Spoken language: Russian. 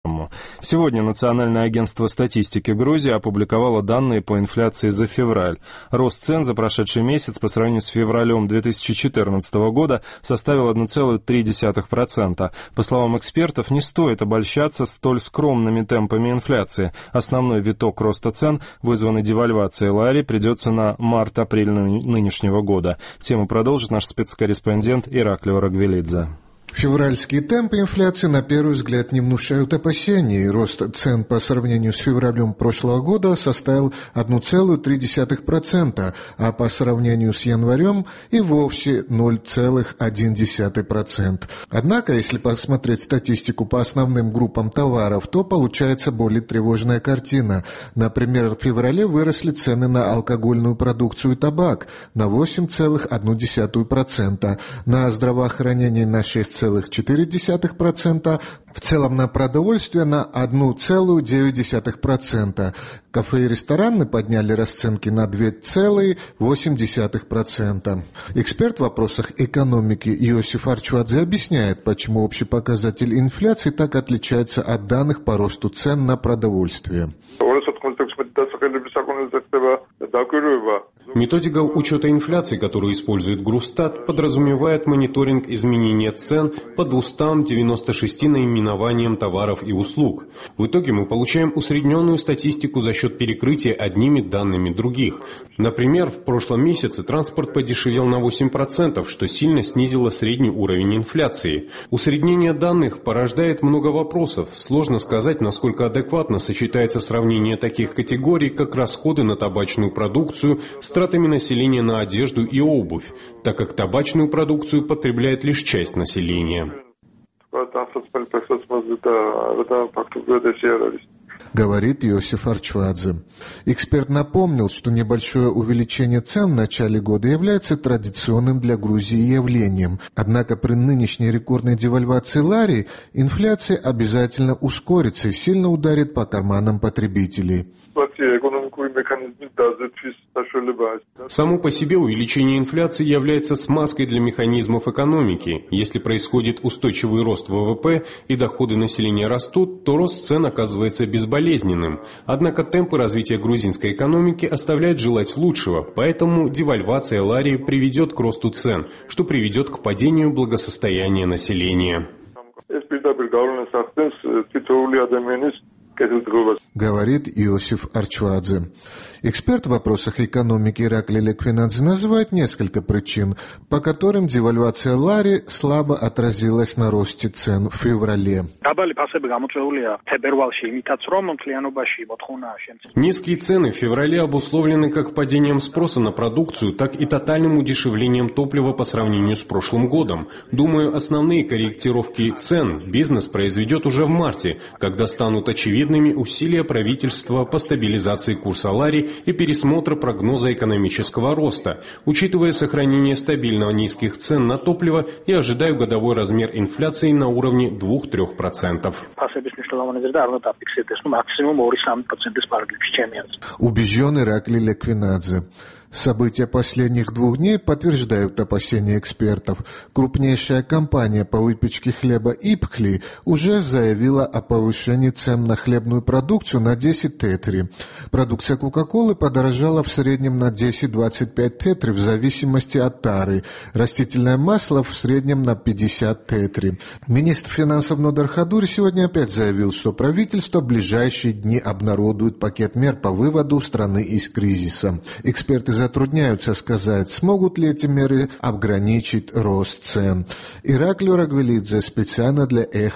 Сегодня Национальное агентство статистики Грузии опубликовало данные по инфляции за февраль. Рост цен за прошедший месяц по сравнению с февралем 2014 года составил 1,3%. По словам экспертов, не стоит обольщаться столь скромными темпами инфляции. Основной виток роста цен, вызванный девальвацией лари, придется на март-апрель нынешнего года. Тему продолжит наш спецкорреспондент Ираклио Рагвелидзе. Февральские темпы инфляции, на первый взгляд, не внушают опасений. Рост цен по сравнению с февралем прошлого года составил 1,3%, а по сравнению с январем и вовсе 0,1%. Однако, если посмотреть статистику по основным группам товаров, то получается более тревожная картина. Например, в феврале выросли цены на алкогольную продукцию и табак на 8,1%, на здравоохранение на 6,4%, в целом на продовольствие на 1,9%. Кафе и рестораны подняли расценки на 2,8%. Эксперт в вопросах экономики Иосиф Арчвадзе объясняет, почему общий показатель инфляции так отличается от данных по росту цен на продовольствие. Методика учета инфляции, которую использует Грустат, подразумевает мониторинг изменения цен по 296 наименованиям товаров и услуг. В итоге мы получаем усредненную статистику за счет перекрытия одними данными других. Например, в прошлом месяце транспорт подешевел на 8%, что сильно снизило средний уровень инфляции. Усреднение данных порождает много вопросов. Сложно сказать, насколько адекватно сочетается сравнение таких категорий, как расходы на табачную продукцию с тратами населения на одежду и обувь, так как табачную продукцию потребляет лишь часть населения. Говорит Иосиф Арчвадзе. Эксперт напомнил, что небольшое увеличение цен в начале года является традиционным для Грузии явлением. Однако при нынешней рекордной девальвации лари инфляция обязательно ускорится и сильно ударит по карманам потребителей. Само по себе увеличение инфляции является смазкой для механизмов экономики. Если происходит устойчивый рост ВВП и доходы населения растут, то рост цен оказывается безболезненным. Однако темпы развития грузинской экономики оставляют желать лучшего, поэтому девальвация лари приведет к росту цен, что приведет к падению благосостояния населения. Говорит Иосиф Арчвадзе. Эксперт в вопросах экономики Ираклио Рагвелидзе называет несколько причин, по которым девальвация лари слабо отразилась на росте цен в феврале. Низкие цены в феврале обусловлены как падением спроса на продукцию, так и тотальным удешевлением топлива по сравнению с прошлым годом. Думаю, основные корректировки цен бизнес произведет уже в марте, когда станут очевидными усилия правительства по стабилизации курса лари и пересмотра прогноза экономического роста. Учитывая сохранение стабильно низких цен на топливо, я ожидаю годовой размер инфляции на уровне 2-3%. Убежден Ираклио Рагвелидзе. События последних 2 дней подтверждают опасения экспертов. Крупнейшая компания по выпечке хлеба Ипхли уже заявила о повышении цен на хлебную продукцию на 10 тетри. Продукция Кока-Колы подорожала в среднем на 10-25 тетри в зависимости от тары. Растительное масло в среднем на 50 тетри. Министр финансов Нодар Хадури сегодня опять заявил, что правительство в ближайшие дни обнародует пакет мер по выводу страны из кризиса. Эксперты затрудняются сказать, смогут ли эти меры ограничить рост цен. Ираклио Рагвелидзе специально для